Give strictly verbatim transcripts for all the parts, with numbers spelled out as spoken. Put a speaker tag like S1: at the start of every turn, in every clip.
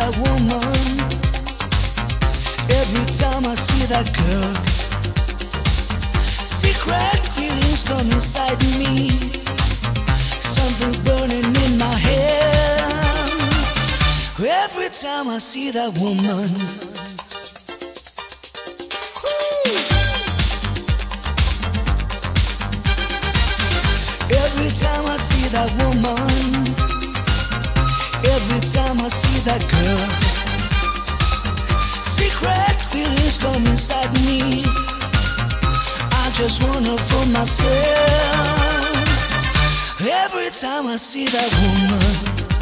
S1: that woman, every time I see that girl, secret feelings come inside me. Something's burning in my head every time I see that woman. Every time I see that woman, every time I see that girl, secret feelings come inside me. I just wanna fool myself every time I see that woman.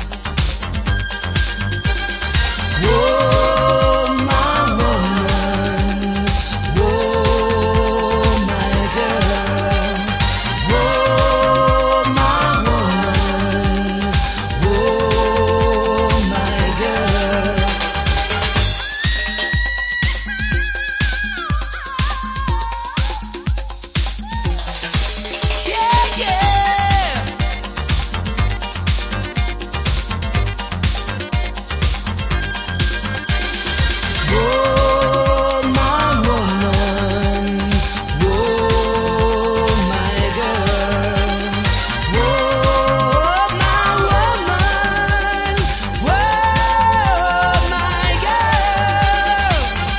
S1: Whoa, my woman, whoa, my girl, whoa, my woman, whoa, my girl. Yeah, yeah. Whoa, my woman, whoa, my girl, whoa, my woman, whoa, my girl.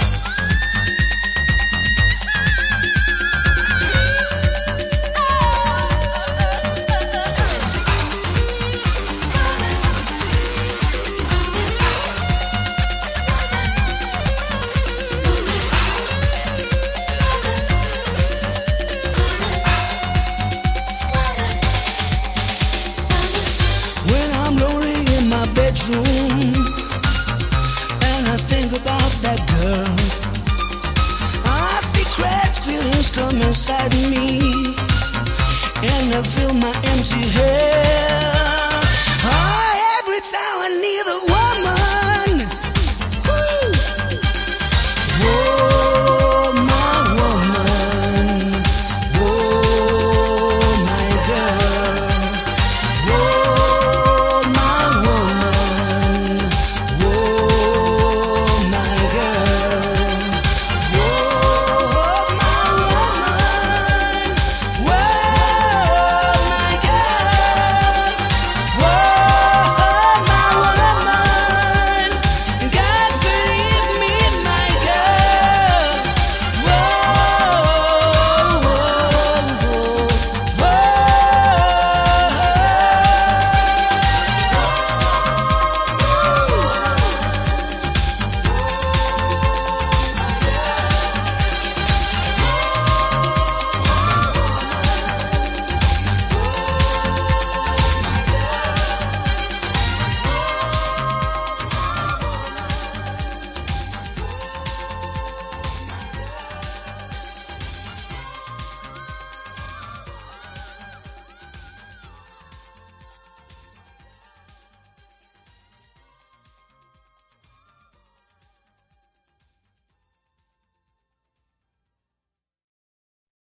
S1: When I'm lonely in my bedroom and I think about that girl, I secret feelings come inside me and I feel my empty head.